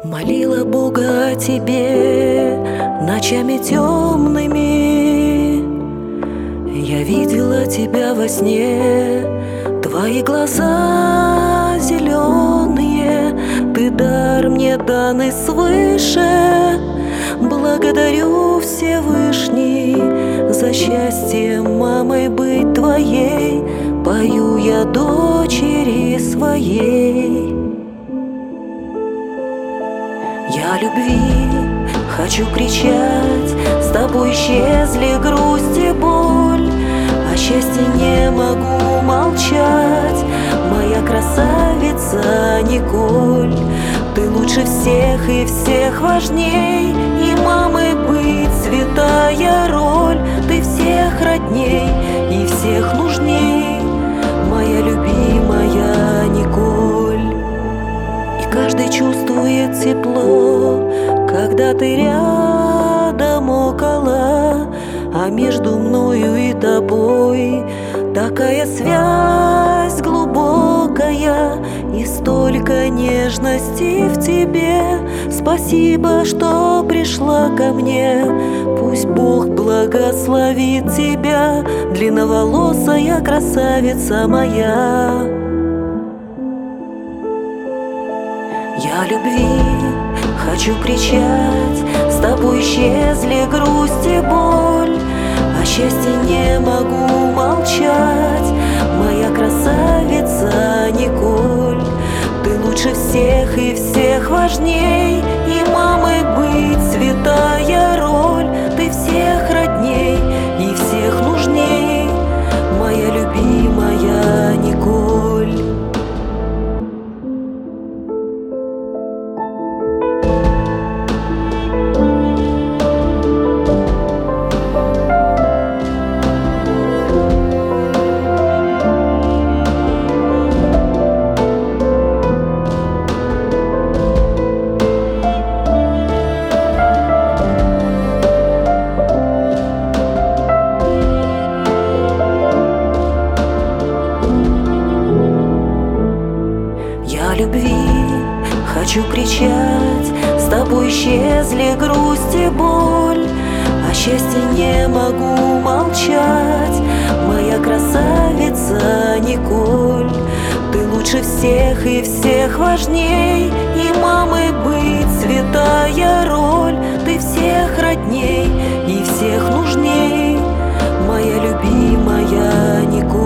Молила Бога о тебе ночами темными. Я видела тебя во сне, твои глаза зеленые. Ты дар мне данный свыше. Благодарю Всевышний за счастье мамой быть твоей. Пою я дочери своей. Я любви хочу кричать, с тобой исчезли грусть и боль. О счастье не могу молчать, моя красавица Николь. Ты лучше всех и всех важней, и мамой быть святая роль. Ты всех родней и всех нужней, моя любимая Николь. И каждый чувствует тепло, когда ты рядом около, а между мною и тобой такая связь глубокая и столько нежности в тебе. Спасибо, что пришла ко мне, пусть Бог благословит тебя, длинноволосая красавица моя. Я любви хочу кричать, с тобой исчезли грусть и боль. О счастье не могу молчать, моя красавица Николь. Ты лучше всех и всех важней, и мамой быть святая роль. Ты всех родней и всех нужней, моя любимая Николь. Я любви хочу кричать, с тобой исчезли грусть и боль. О счастье не могу молчать, моя красавица Николь. Ты лучше всех и всех важней, и мамой быть святая роль. Ты всех родней и всех нужней, моя любимая Николь.